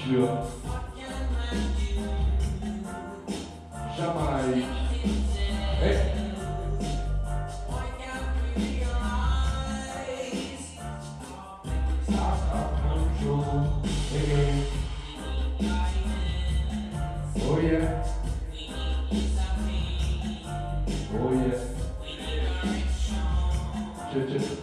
sûr. Jamaïque. Hey. Oh yeah. Oh yeah. Chit.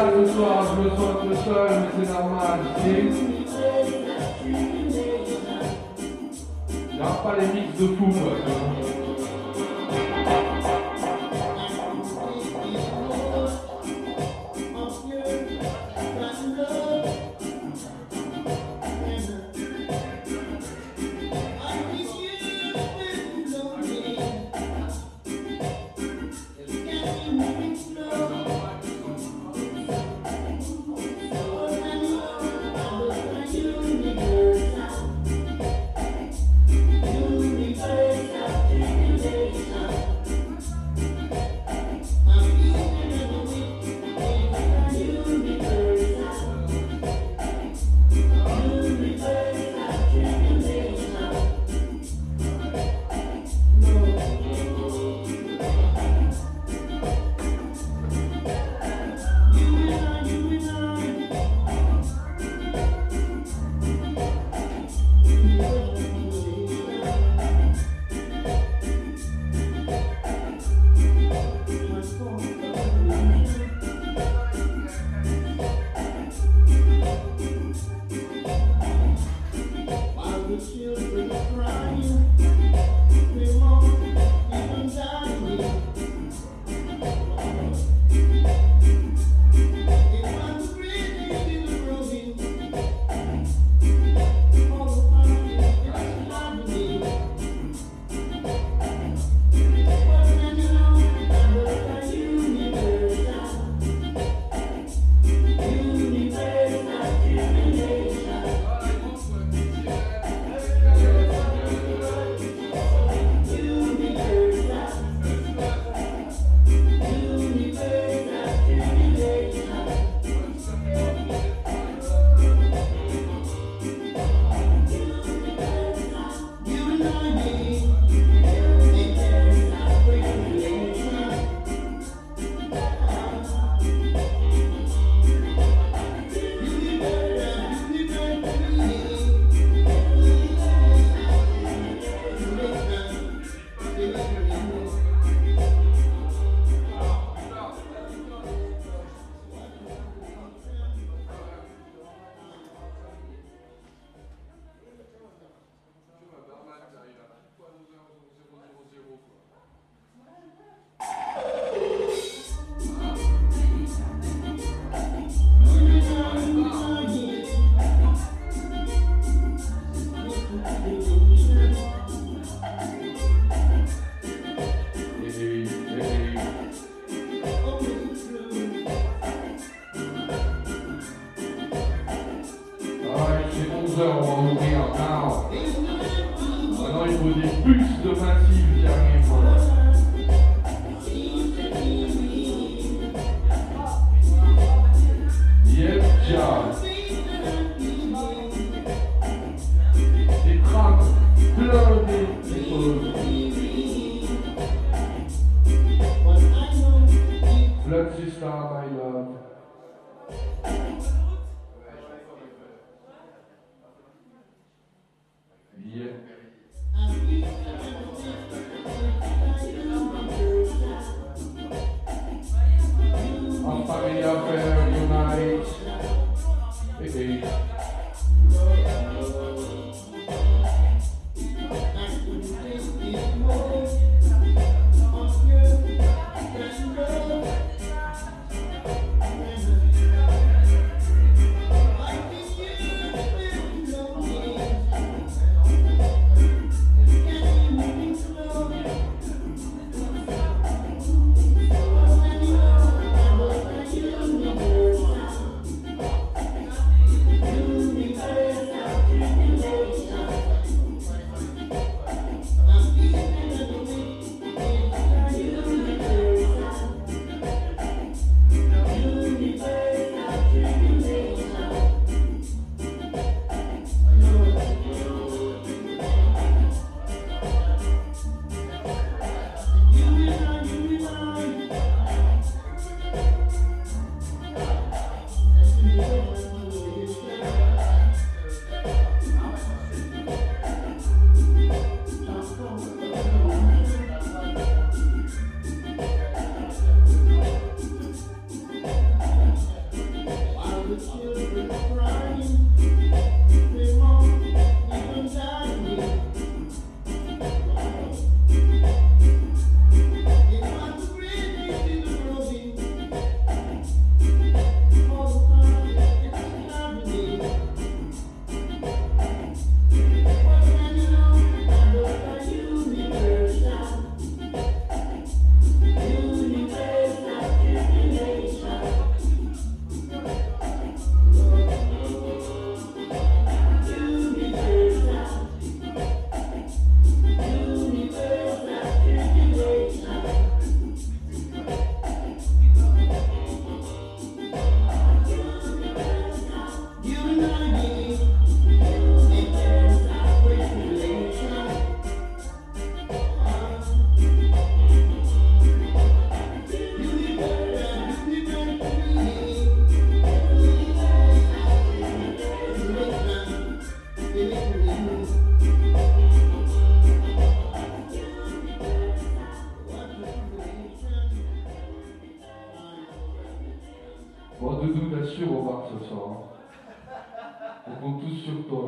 là ce soir, je me sens un peu seul, mais c'est normal, tu sais. Il n'y aura pas les mix de fou, quoi. nous t'assure au bar ce soir. On compte tous sur toi.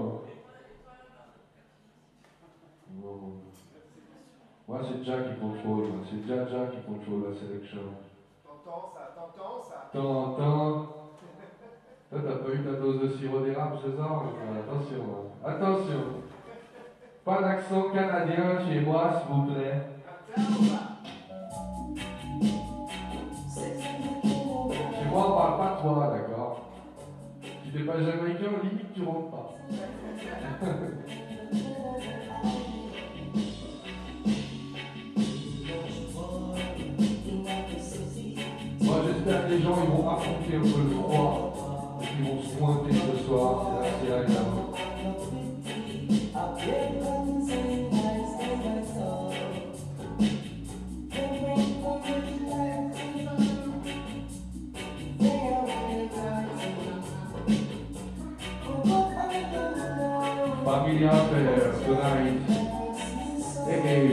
Bon. Moi, c'est Jack qui contrôle. C'est Jack qui contrôle la sélection. T'entends ça. T'entends. Toi, t'as pas eu ta dose de sirop d'érable ce soir? Attention. Attention. Pas d'accent canadien chez moi, s'il vous plaît. Chez moi, on parle pas de toi, d'accord? Si t'es pas jamaïcain, limite, tu rentres pas. Moi, j'espère que les gens ils vont affronter un peu le froid et qu'ils vont se pointer ce soir. C'est agréable. Familia Affair tonight. Hey.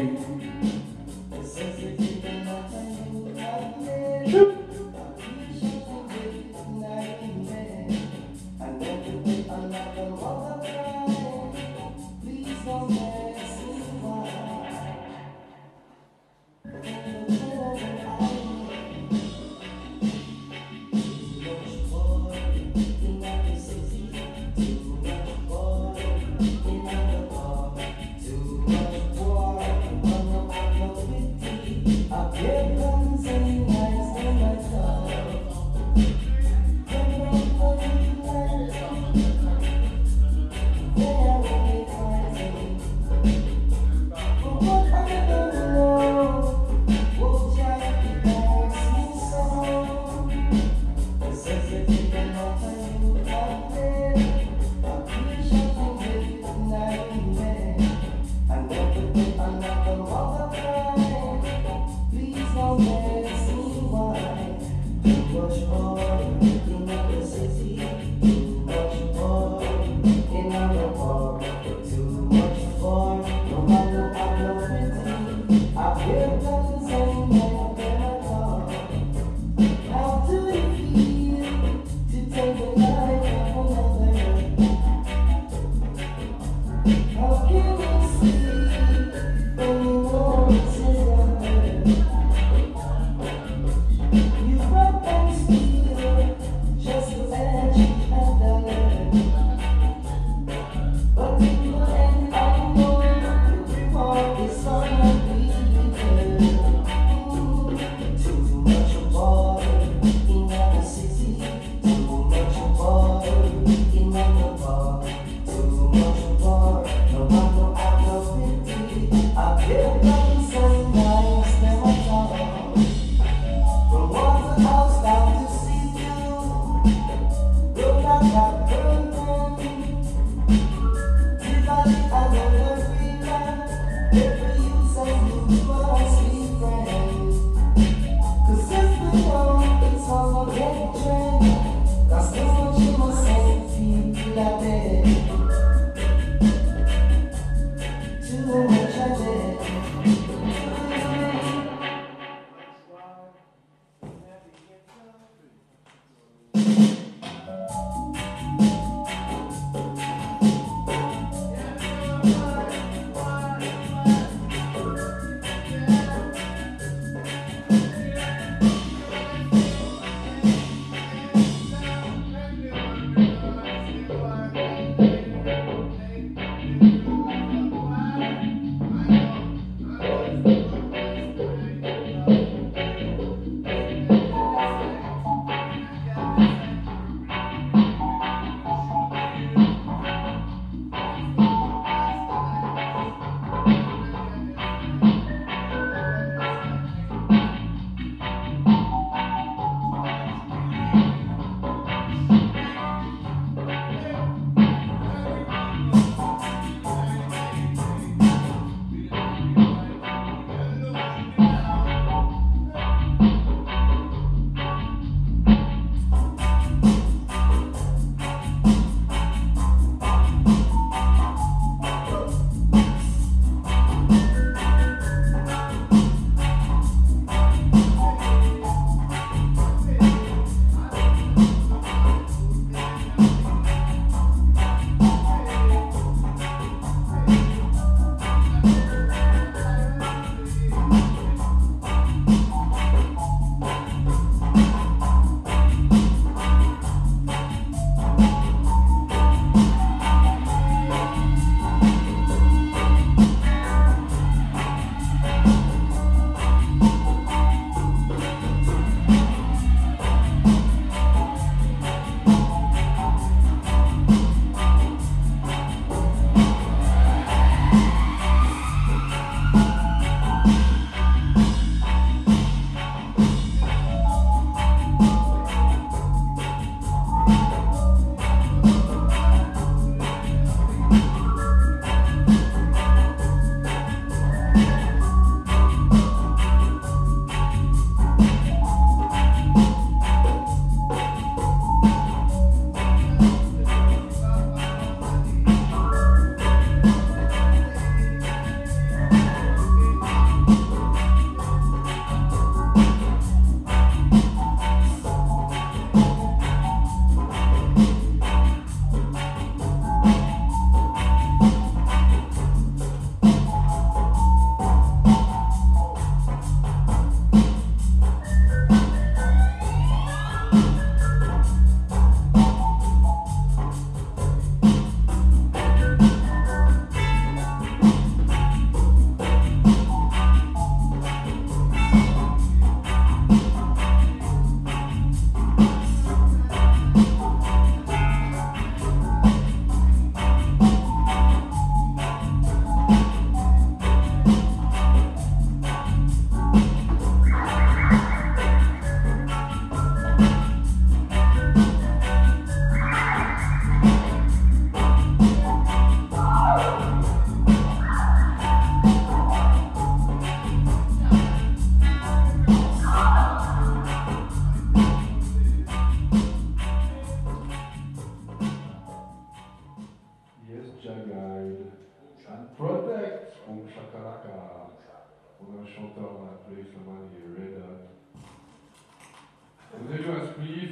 Protect, Boom Shakalaka. On a un chanteur dans la place, le man il est Red Hot. Vous avez joué un spliff.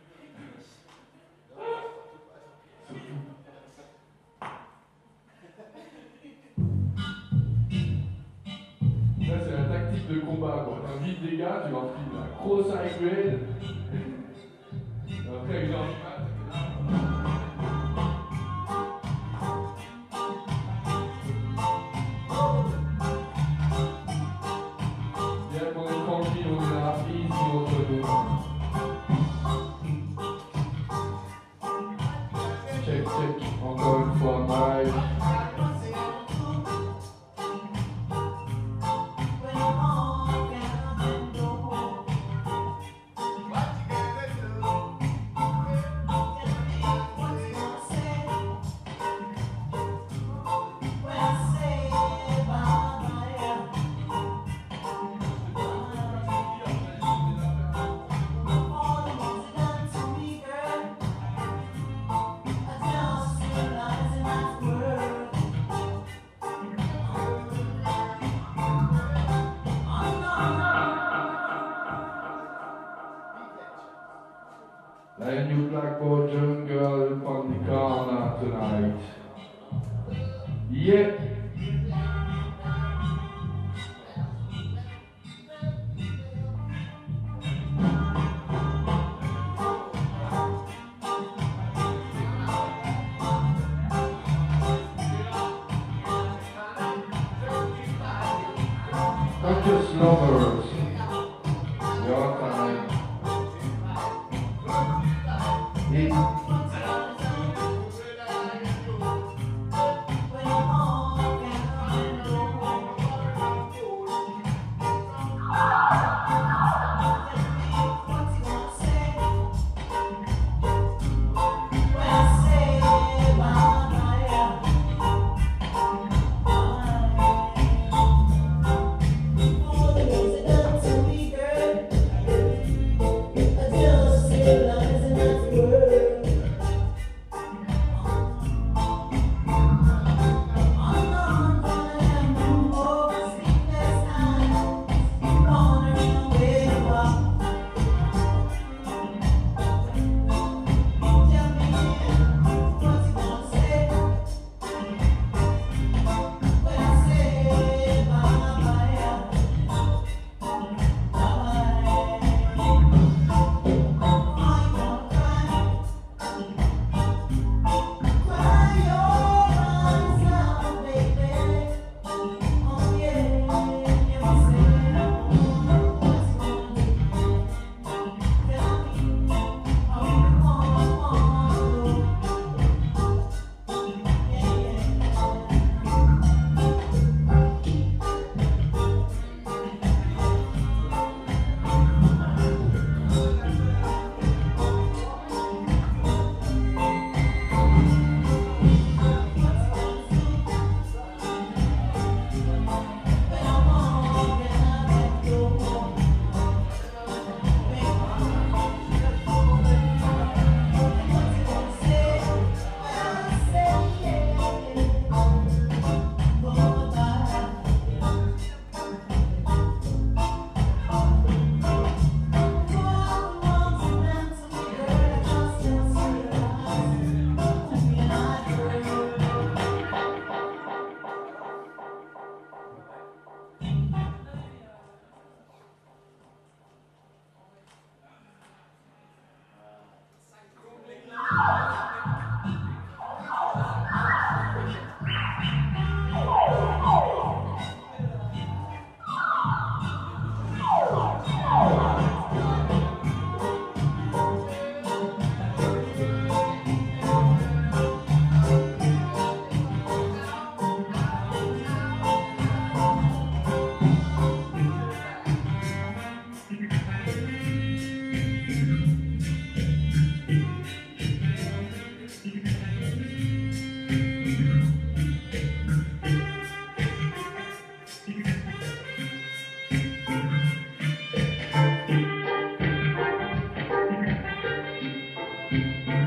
C'est tout. Ça c'est la tactique de combat quoi. T'invites des gars, tu leur files la grosse high grade. Après 1h du mat, encore une fois, Mike. A new Blackboard jungle on the corner tonight. Yeah. Not just lovers. Your time.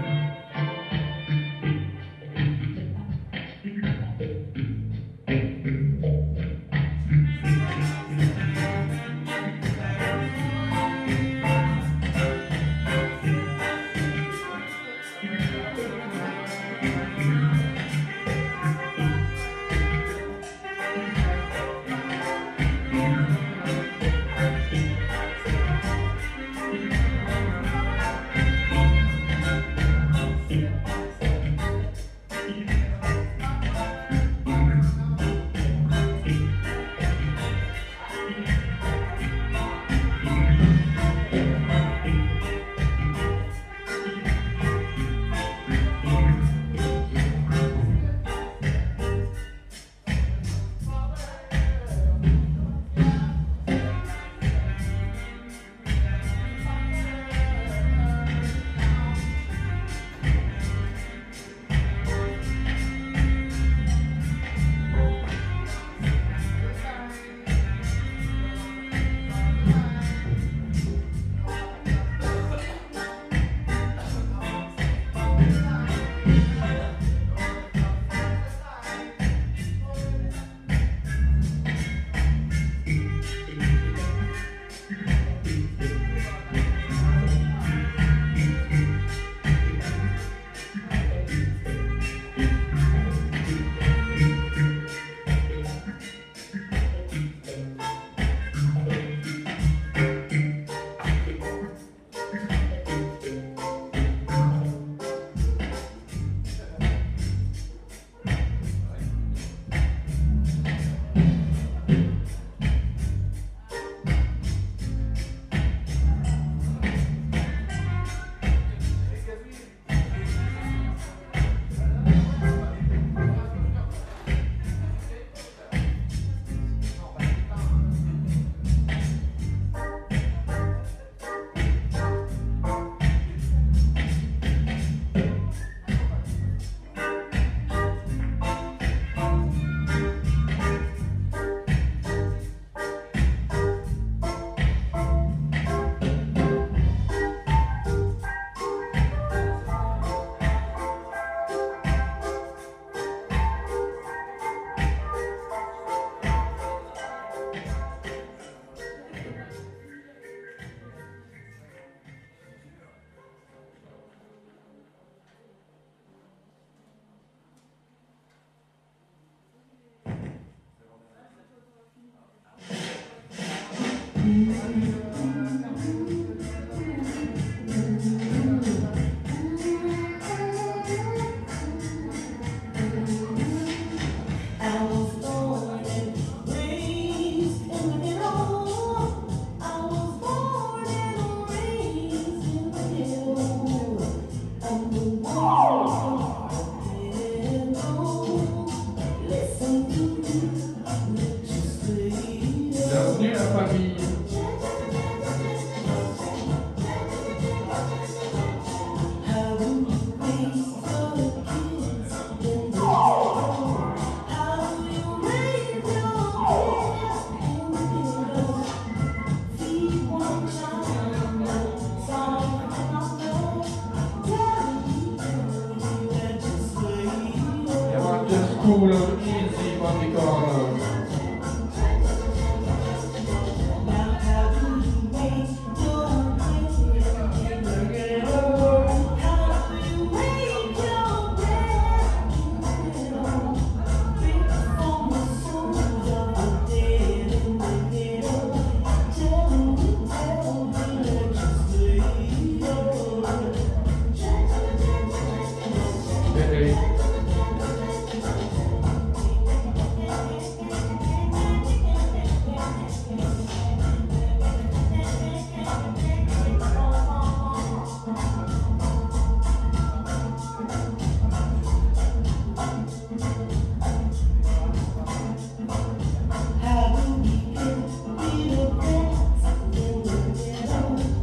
cool, easy on the corner.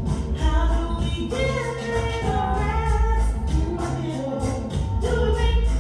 Do we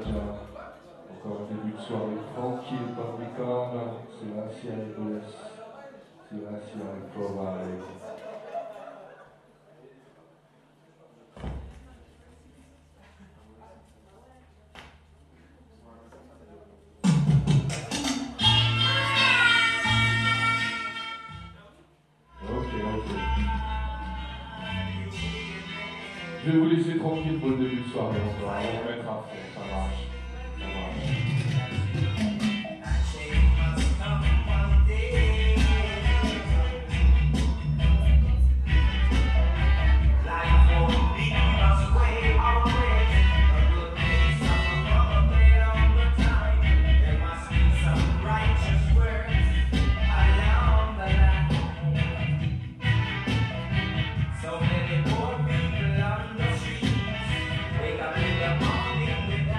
Canada. Encore un début de soirée tranquille par les cornes. C'est la Sierra Bless. C'est la Sierra Provide. Je vais vous laisser tranquille pour le début de soirée encore. On va mettre à fond, ça marche. Ça marche. So many poor people on the streets wake up in the morning with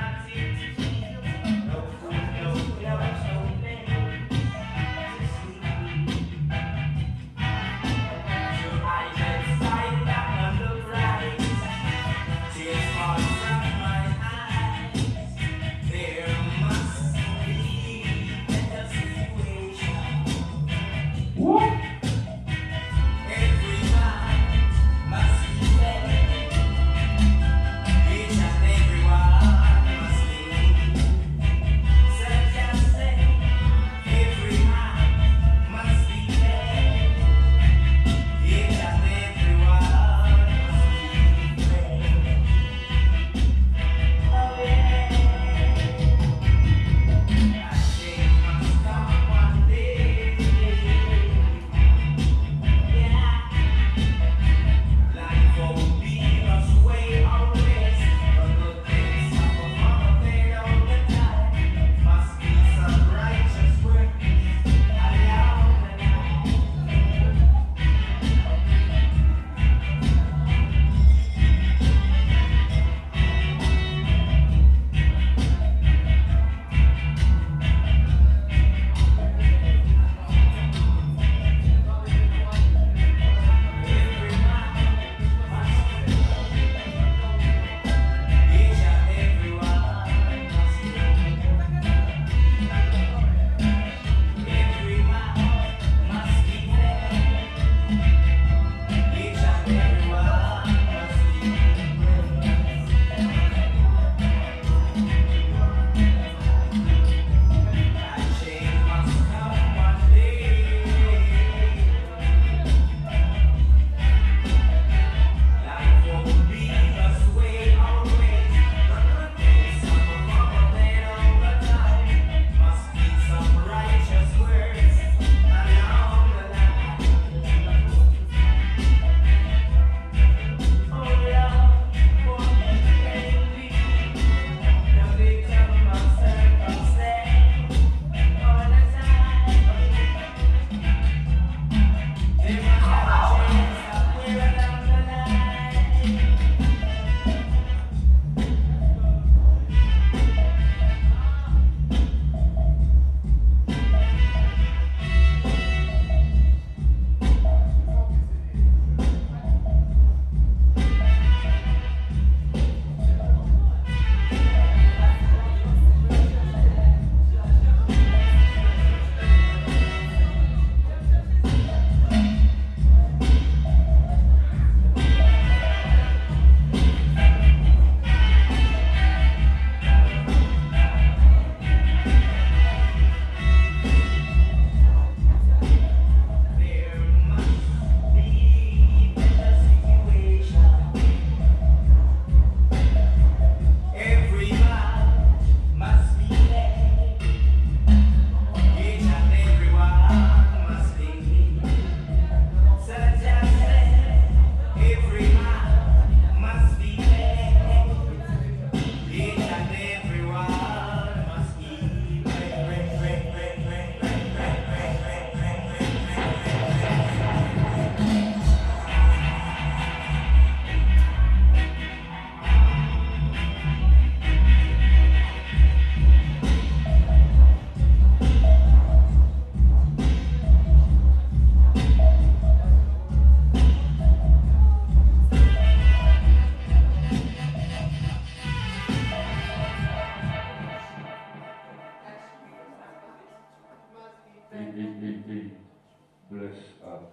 bless up.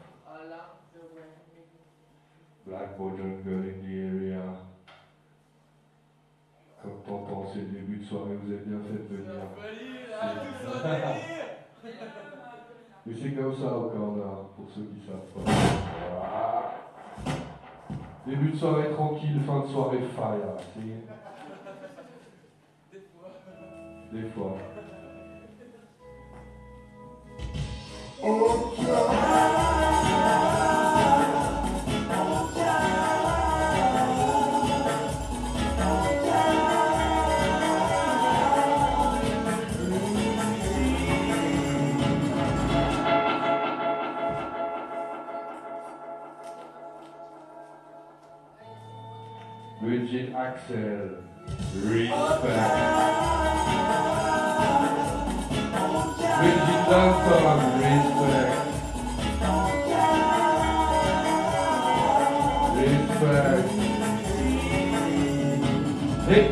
Black Jungle in the area. Comme t'entends, c'est le début de soirée, vous êtes bien fait de venir. Mais c'est comme ça au Canada, pour ceux qui savent pas. Voilà. Début de soirée tranquille, fin de soirée fire. Des fois. Oh, Virgin Axel, respect. Virgin Danton, respect. Respect. Hey.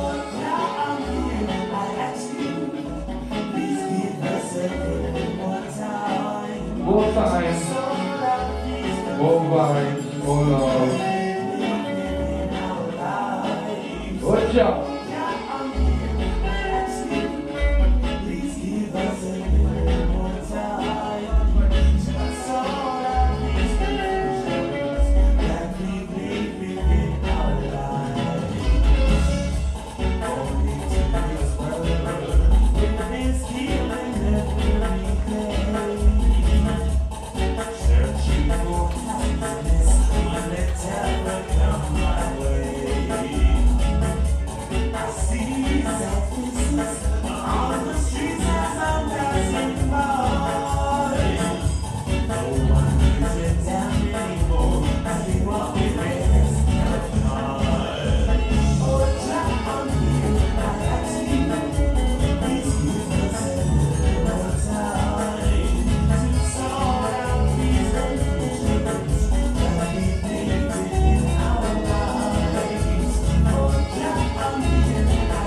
More time, more vibes, more love. Watch out! Please give us a little more time to sort out these illusions that we live within our lives. Only to this world, with this healing every day. Searching for happiness, let terror come my way. I see that faces on the streets as I'm passing by. No one is it down anymore as we walk with hands held high. Oh, Jack, I'm here, I ask you, please give us a little more time to sort out these illusions that we think within our lives. Oh, Jack, I'm here.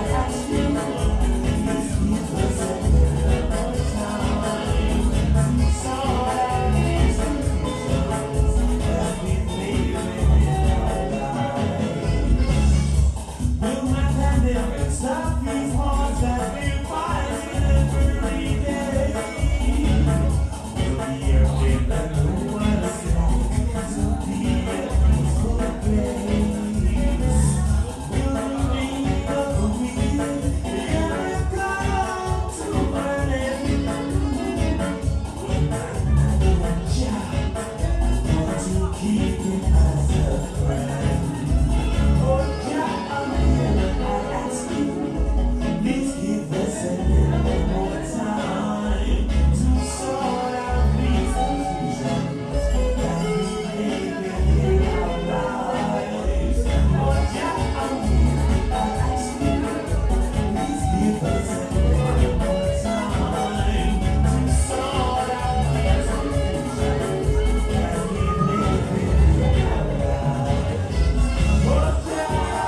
Stop these wars that we fight every day. We'll be here with the world to be a peaceful place. We'll make up the wheel, every cloud to burn it. We'll not want to keep it as a friend. Oh, yeah, I'm here, I ask you. Please give us a little more time to sort out these confusions that we live within our lives. Oh, yeah, I'm here, I ask you. Please give us a little more time to sort out these confusions that we live within our lives. Oh, yeah.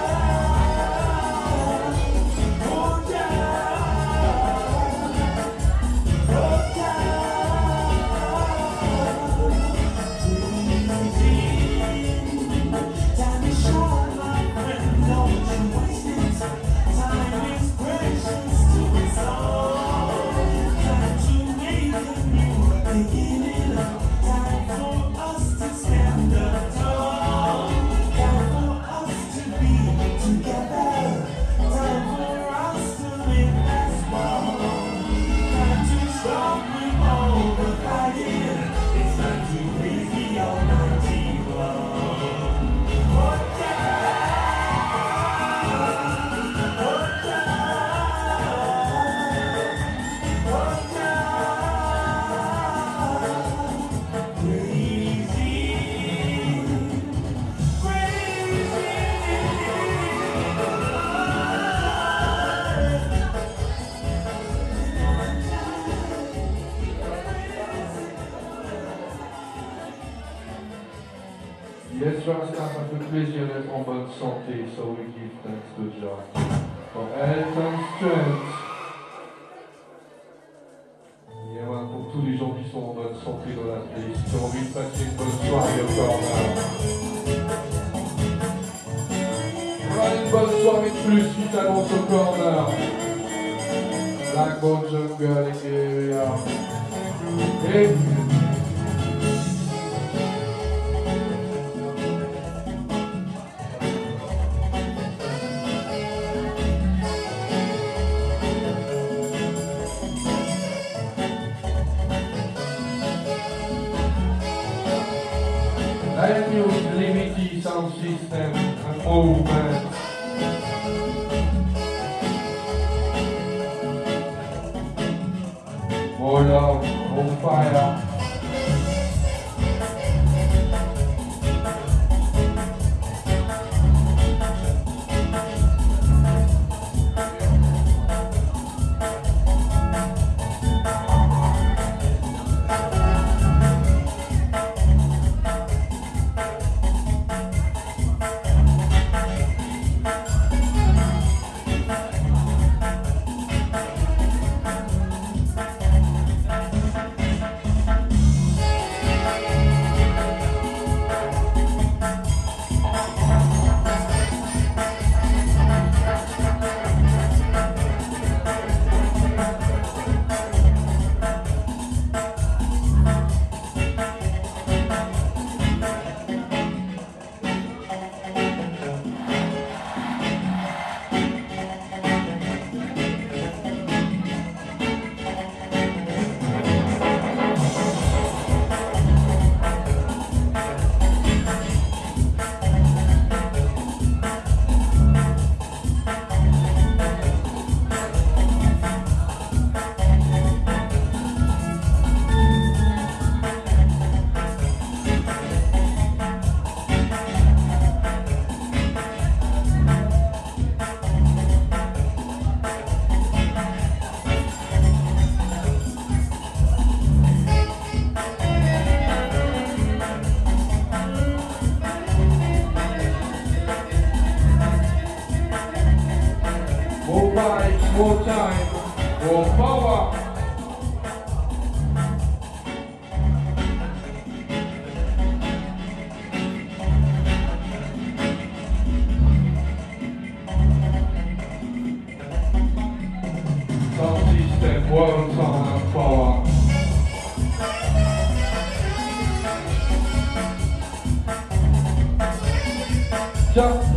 Yes, Rasta, ça fait plaisir d'être en bonne santé, so we give thanks to Jah for health and strength. Yeah, man, pour tous les gens qui sont en bonne santé dans la vie. Et si tu as envie de passer une bonne soirée au corner, une bonne soirée de plus qui t'annonce au corner. Blackbone Jungle et Live News, Liberty Sound System, and Movement. More love, more fire. More time, more power. Sound system, world sound and power. Just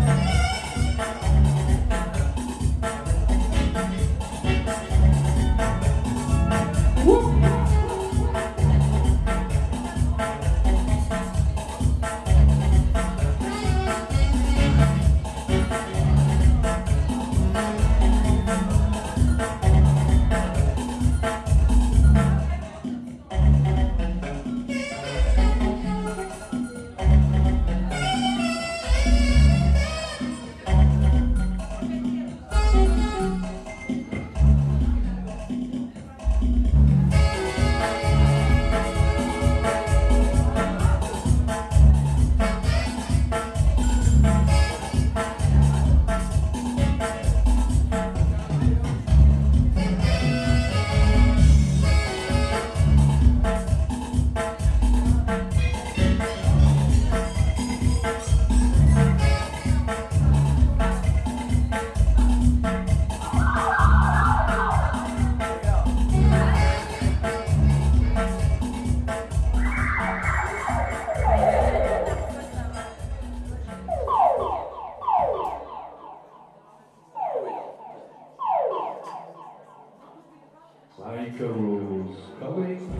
like a rose coming.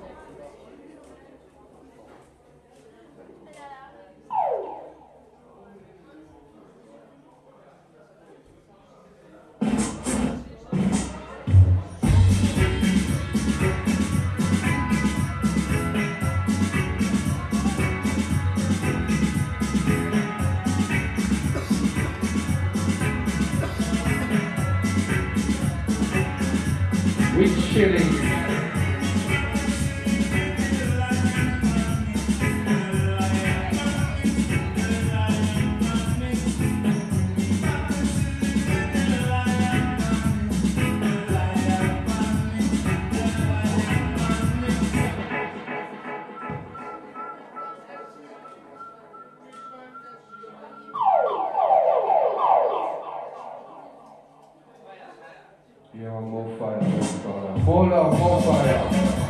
With chilling. more fire, more love, more fire.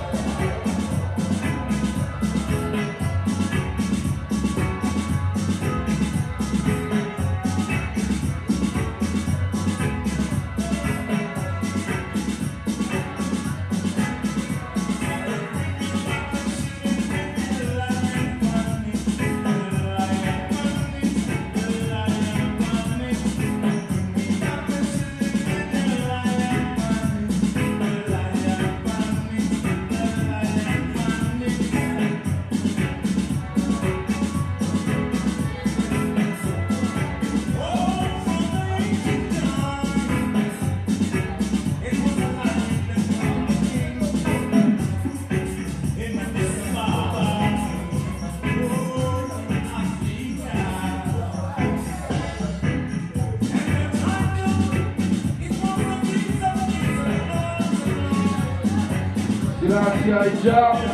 Grazie già.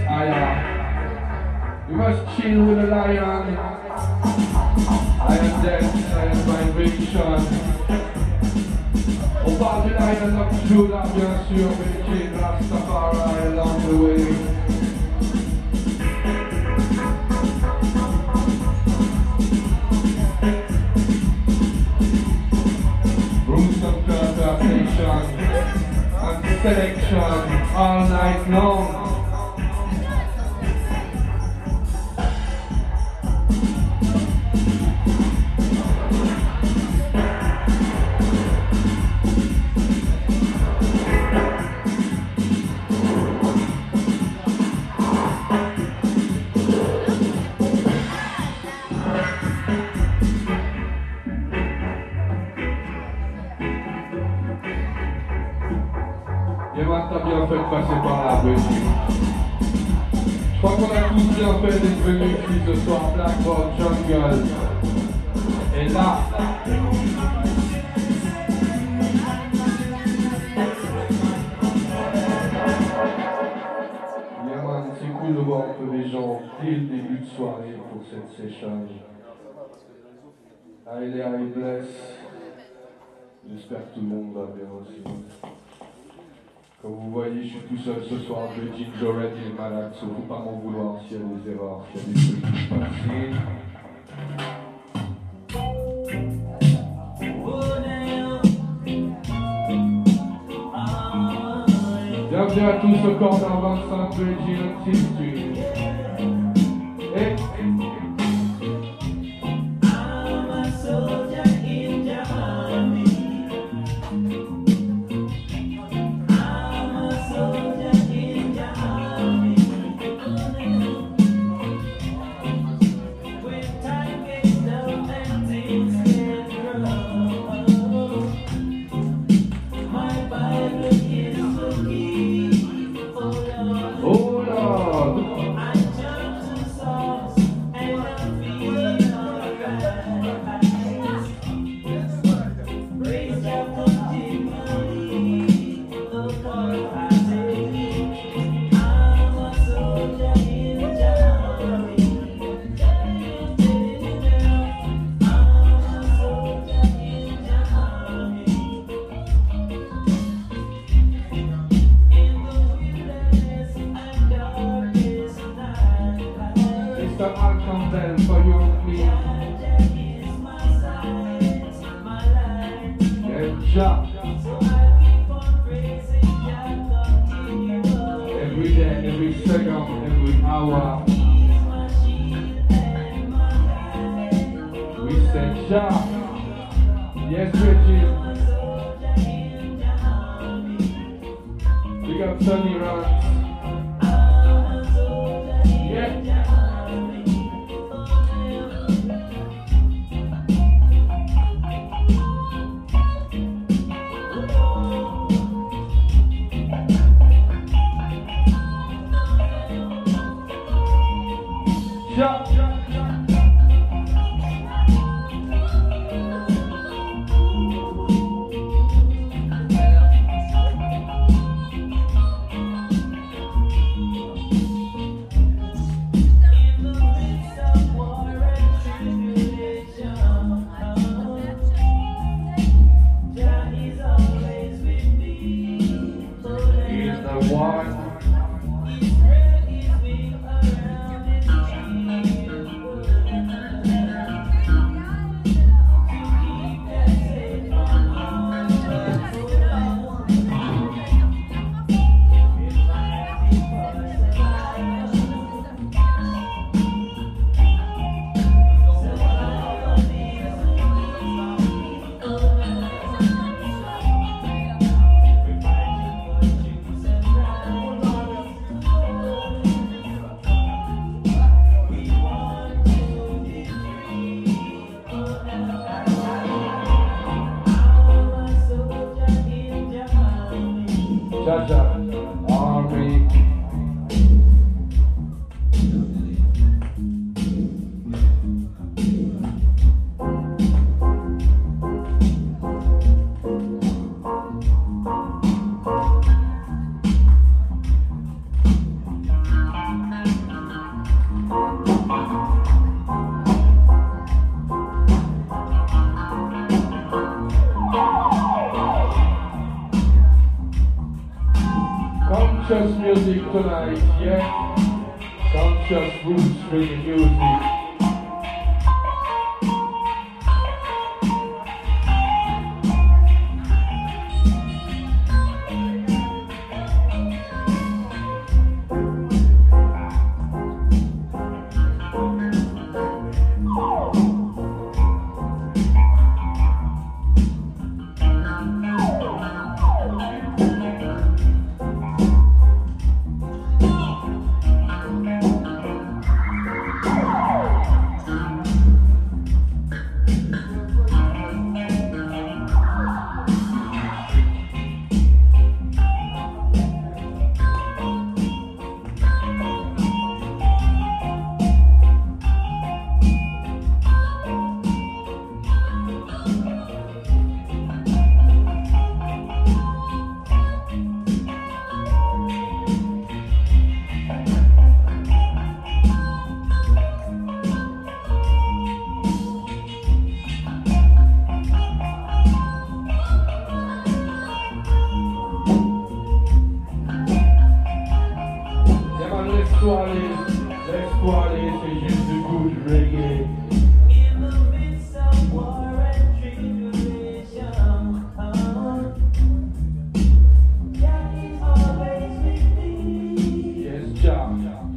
higher. You must chill with the lion. I am death, I am vibration. On parle du lion up through là, bien sûr, mais King Rastafari along the way. Gruesome conversation and selection all night long. T'as bien fait de passer par la Belgique. Je crois qu'on a tous bien fait d'être venus ici ce soir. Blackboard Jungle. Et là, yeah man, c'est cool de voir un peu les gens dès le début de soirée pour cette session. Allez, I bless. J'espère que tout le monde va bien aussi. Comme vous voyez, je suis tout seul ce soir, le Ginger Red il est malade, sauf faut pas m'en vouloir s'il y a des erreurs, s'il y a des trucs qui se passent. Bienvenue à tous au corps d'un 25 Belgian Team. Et every day, every second, every hour, we say Jah. Yes, Richie. Big up Sonny Rance. Yeah. tonight, yeah? Conscious roots bringing music. C'est juste du good reggae. In the midst of war and tribulation, God is always with me. Yes, Jah.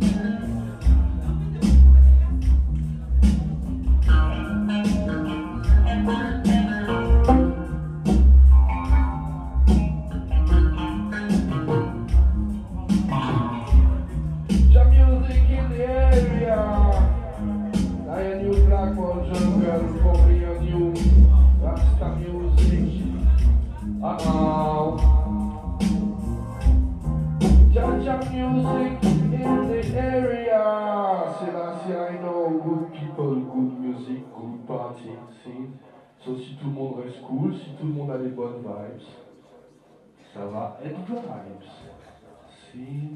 Music in the area. See, I know good people, good music, good party scene. So si tout le monde reste cool, si tout le monde a les bonnes vibes, ça va être vibes. Si.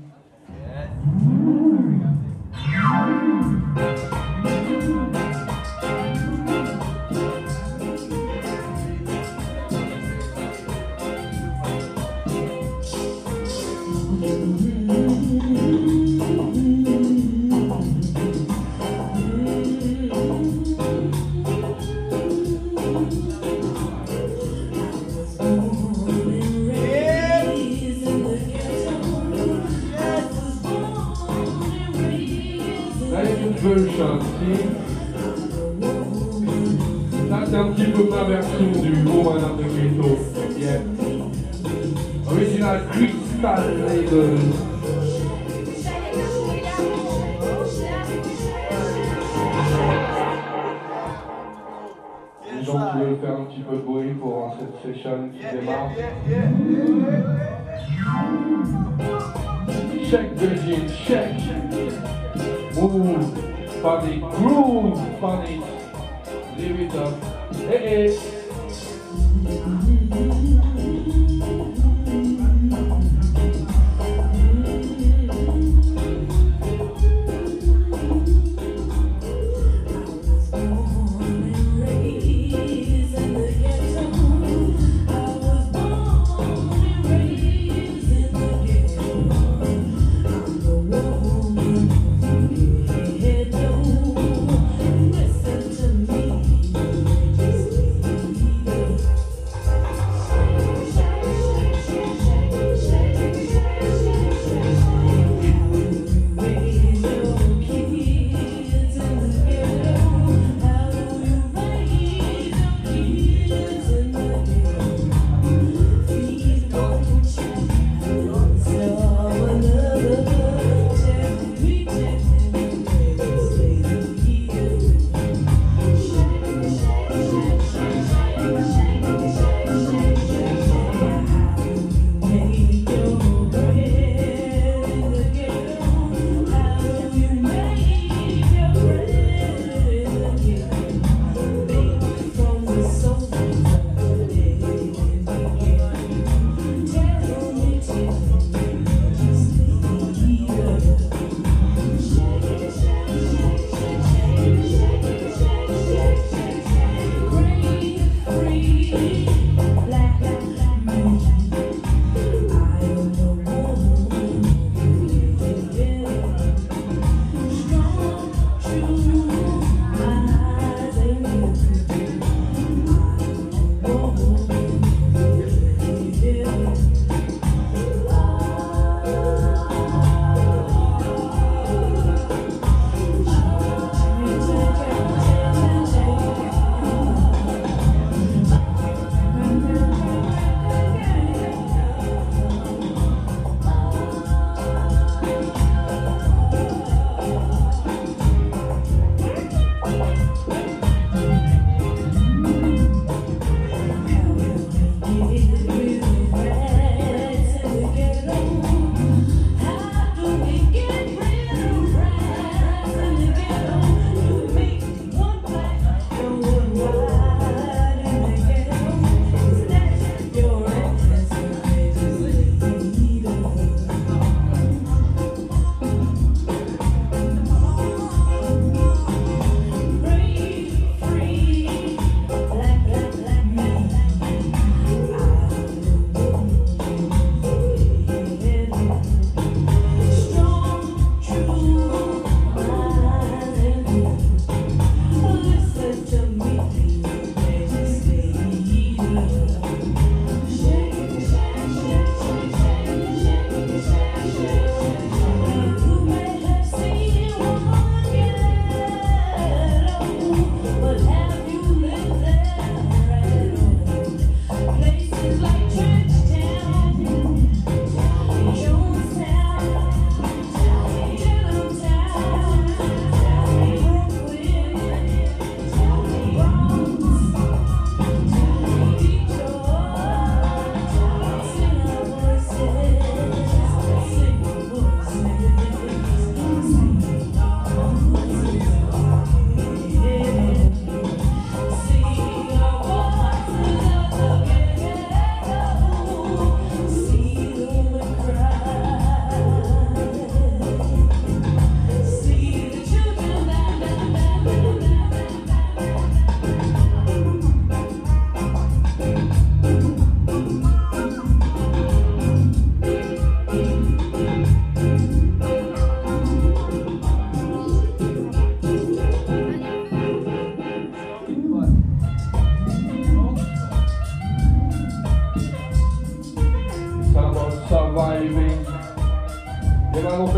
Version, see? Ça c'est un petit peu ma version du Woman of the Ghetto, yeah. Original Crystal Label. Les gens qui veulent faire un petit peu de bruit pour cette session qui démarre. Shake the jeans, shake. Move, funny, groove, funny, live it up, hey, hey.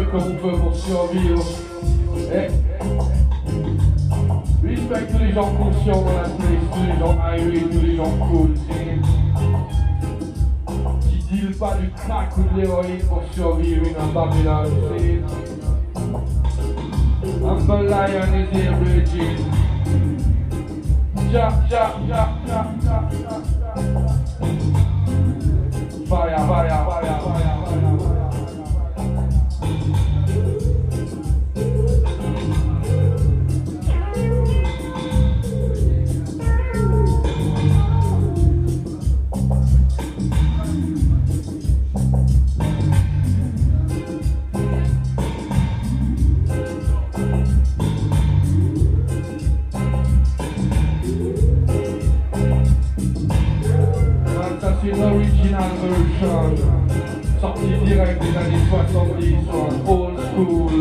comme on peut pour survivre. Et respect tous les gens conscients dans la place, tous les gens highway, tous les gens cool. Qui deal pas du crack ou de l'héroïne pour survivre in Babylon. Humble Lion is here, Bridget. Ja. Fire. L'original version, sorti direct des années 70, old school.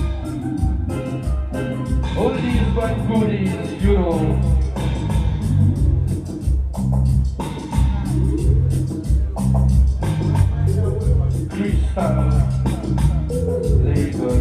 Oldies but goodies, you know. Crystal label.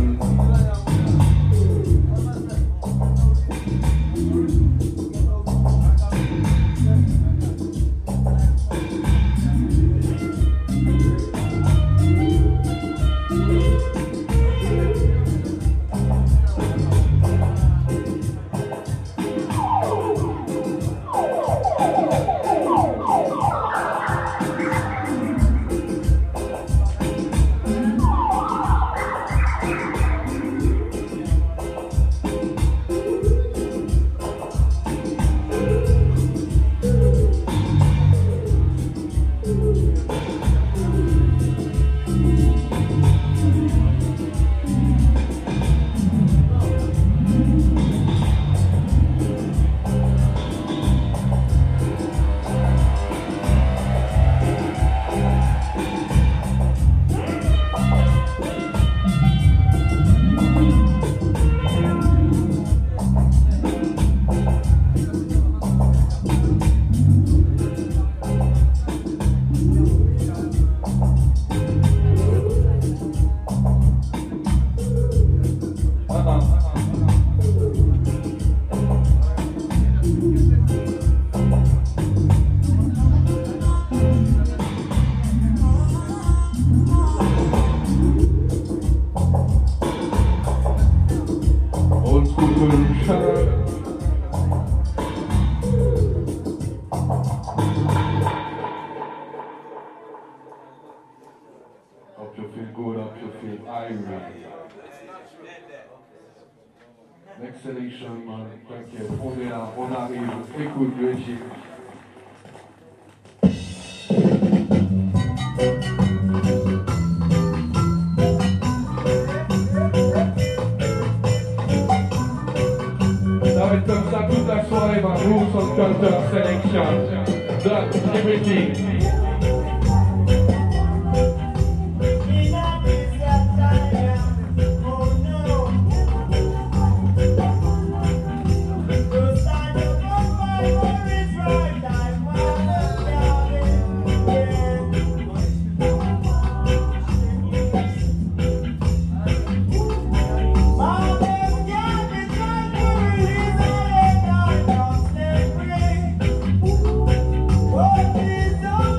Hope you feel good, hope you feel irate. Next selection, man. Thank you. On arrive. Écoute, Reggie. Ça va être comme ça toute la soirée, man. Rules on Culture Selection. That's everything. What is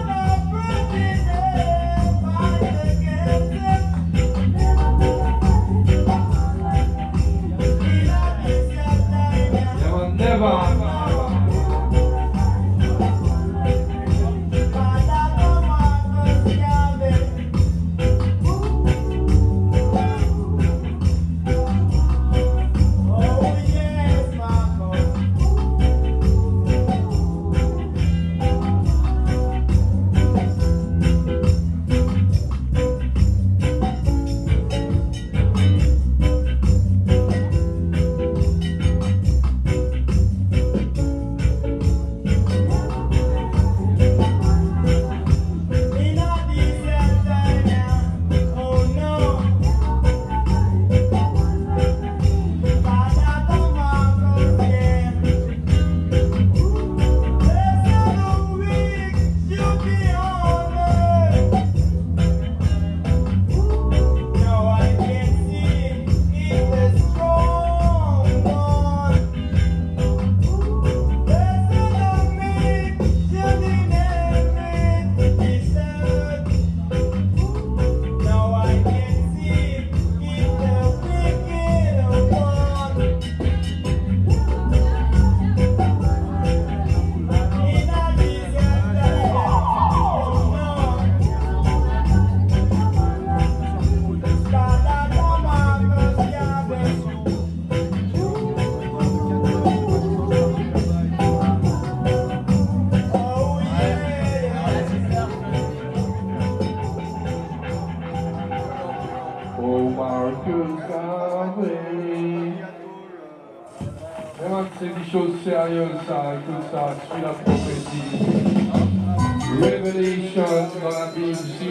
Vraiment, c'est des choses sérieuses, ça, écoute ça, suis la prophétie. Revelation dans la Bible ici.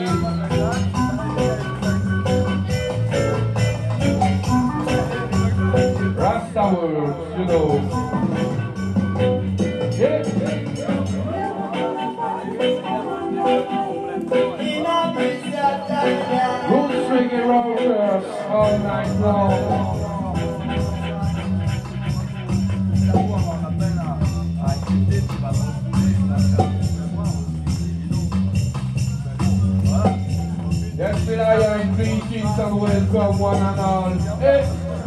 Rasta words, you know. Yeah. Roots reggae rockers all night long. Yes, we are in greetings and welcome one and all. Hey.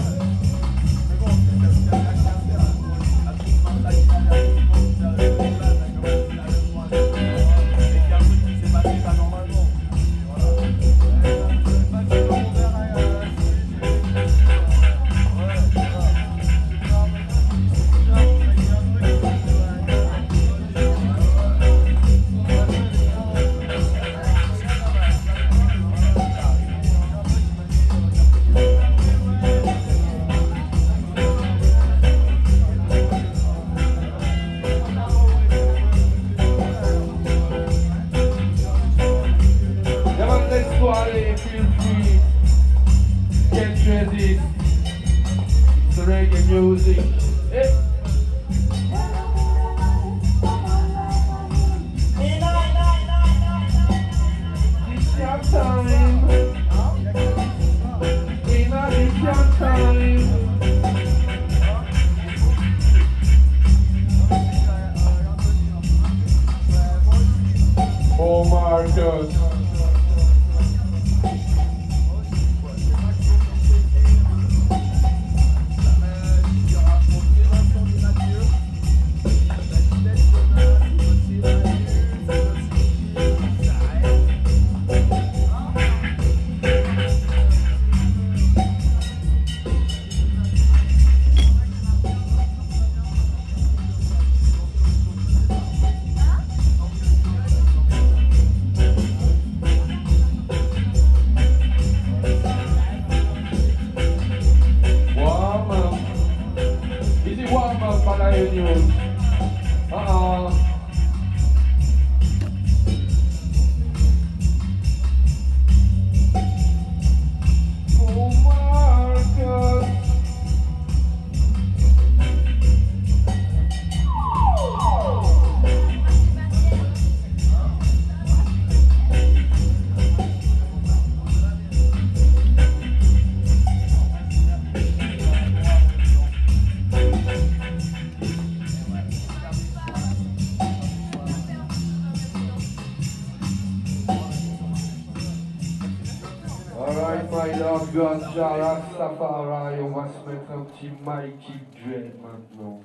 Ganja, Rastafari, on va se mettre un petit Mikey Dread maintenant.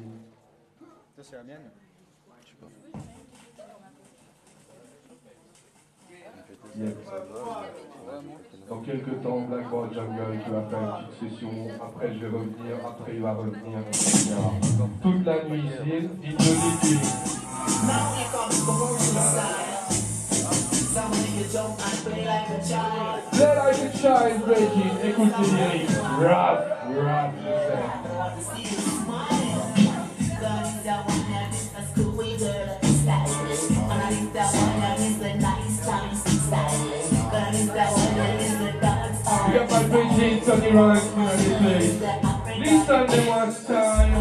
Ça c'est la mienne. Yes. Dans quelques temps, Black Ball Jungle qui va faire une petite session. Après je vais revenir, après il va revenir, etc. Toute la nuit ici, Indonésie. Play like a child, Reggie. Écoute les lyrics. Rough, rough, we got my Reggie, Tony Ryan, in the place. Listen to one time.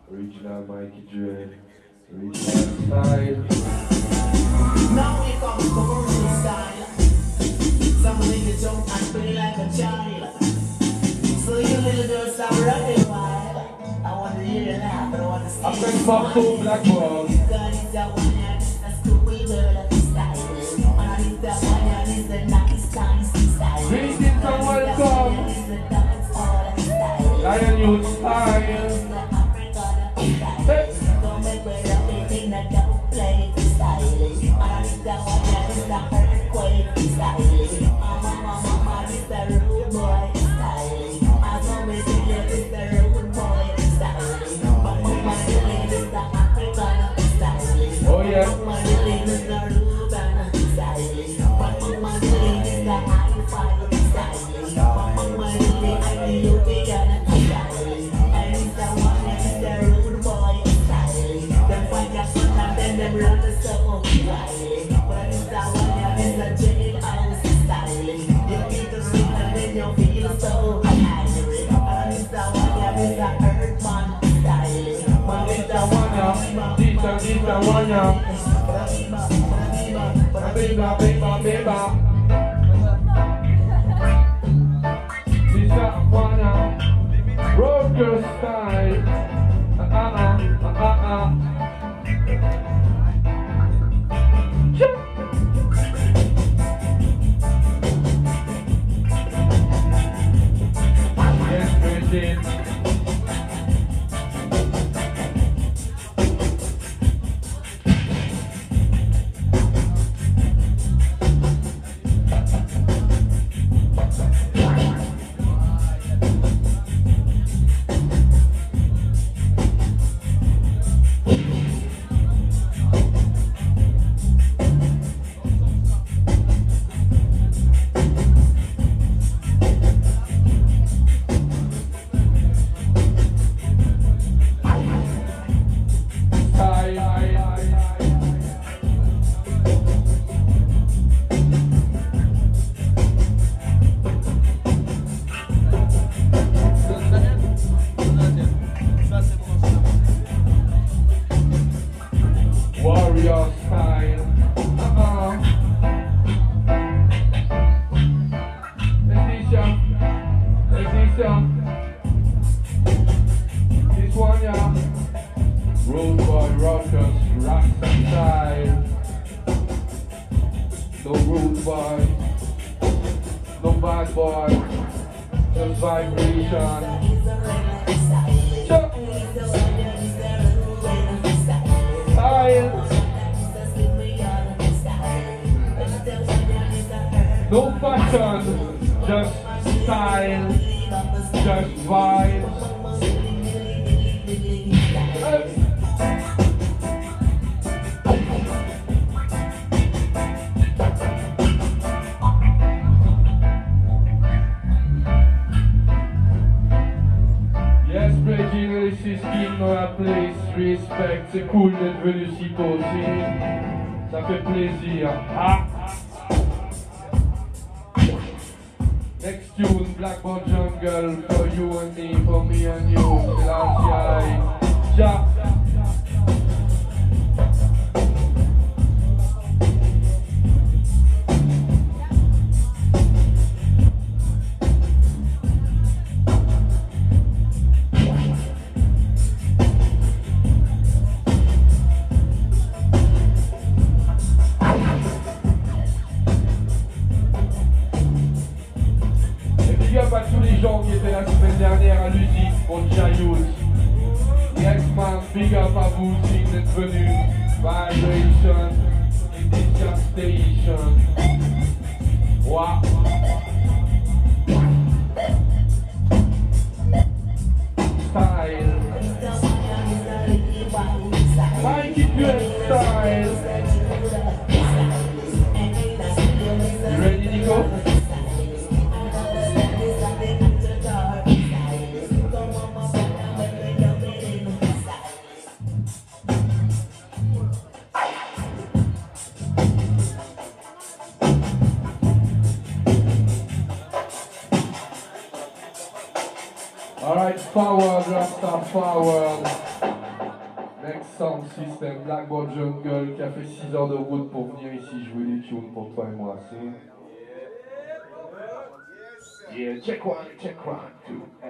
Original Mikey Dre. Original style. Now we come to commercial style. Some niggas jump and play like a child. So you little girls stop running wild. I want to hear you laugh, but I want to see I think Bob so black ball. God is the one that's stupid girl style. And is the one is the nice style. Greetings and welcome. Lion Youth style. Hey. Don't make way up anything that don't play style. And is the one that is the earthquake style. Mama is the rude boy style. I don't make it is the rude boy style. But mama is the African style. Oh yeah. Mama is the Ruben style. But mama is the high-five style. Mama is the Ethiopian style. And is the one that is the rude boy style. Them fight your son and then them run the soul style. But is the one that is the jailhouse style. You need to sing and then you feel so high. And is the one that is the earthman style. But is the one that is Dita Wanya. Beba, beba, beba. Dita Wanya. Road girl style. Yes, Bridget. Warrior style. Leticia. This one, yeah. Road boy, rockers, Rasta style. No rude boy, no bad boy, just vibration. Chuck. Style. No fashion, just style, just vibes. Yes, Brésil, ici Skin dans la place, respect, c'est cool d'être venu si tôt aussi, ça fait plaisir. Ah. Next tune, Blackboard Jungle, for you and me, for me and you, Selassie, Ja. À tous les gens qui étaient la semaine dernière à l'usine pour Jayout. Yes man, big up à vous aussi d'être venus. Vibration, Indicia Station. Wow. Style. Mikey Dre style. You ready, Nico? Alright, forward, Rasta, forward. Sound System, Blackboard Jungle, qui a fait 6 heures de route pour venir ici jouer des tunes pour toi et moi. Yeah, check one, 2.